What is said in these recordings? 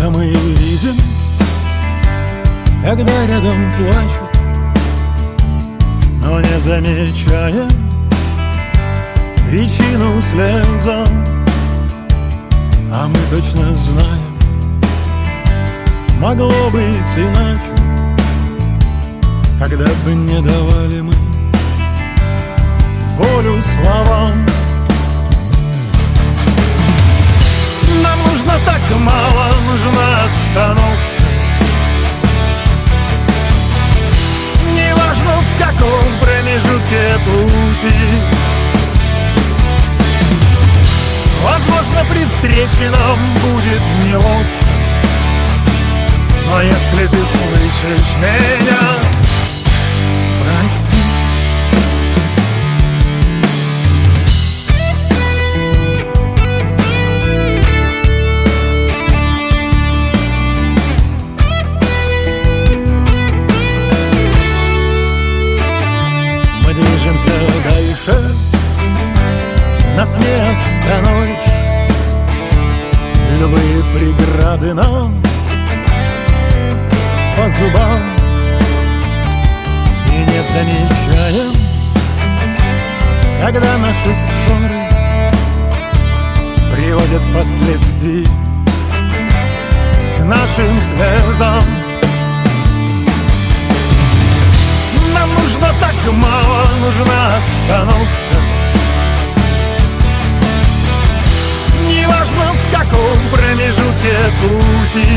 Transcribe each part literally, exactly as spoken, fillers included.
часто мы видим, когда рядом плачут, но не замечаем причину слезам. А мы точно знаем, могло быть иначе, когда бы не давали мы волю словам. Нам нужно так мало, нужна остановка. Неважно, в каком промежутке пути. Возможно, при встрече нам будет неловко, но если ты слышишь меня, прости. Мы движемся дальше, нас не остановишь. Любые преграды нам по зубам. И не замечаем, когда наши ссоры приводят впоследствии к нашим слезам. Нам нужно так мало, нужна остановка. Неважно, в каком промежутке пути.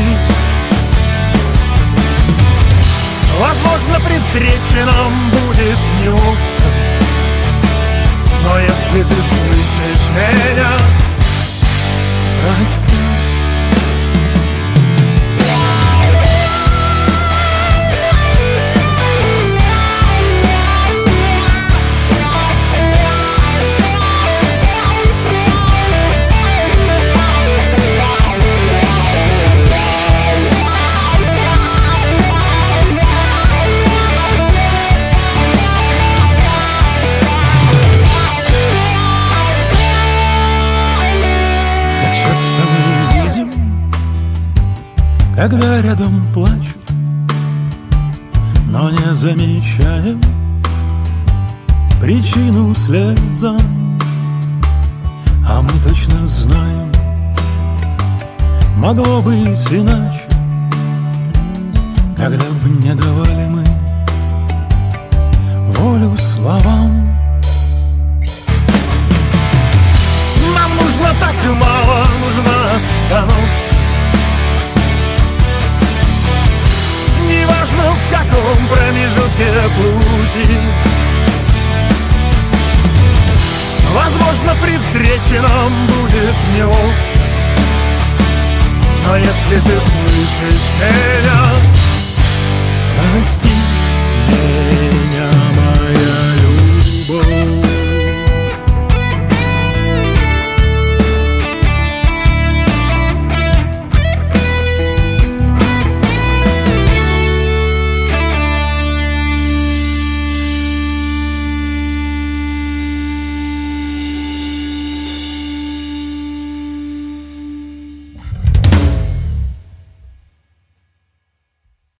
Возможно, при встрече нам будет неловко, но если ты слышишь меня, прости. Часто мы видим, когда рядом плачут, но не замечаем причину слезам. А мы точно знаем, могло быть иначе, когда бы не давали мы волю словам. Нам нужно так мало, нужна остановка. Неважно, в каком промежутке пути. Возможно, при встрече нам будет неловко, но если ты слышишь меня, прости меня.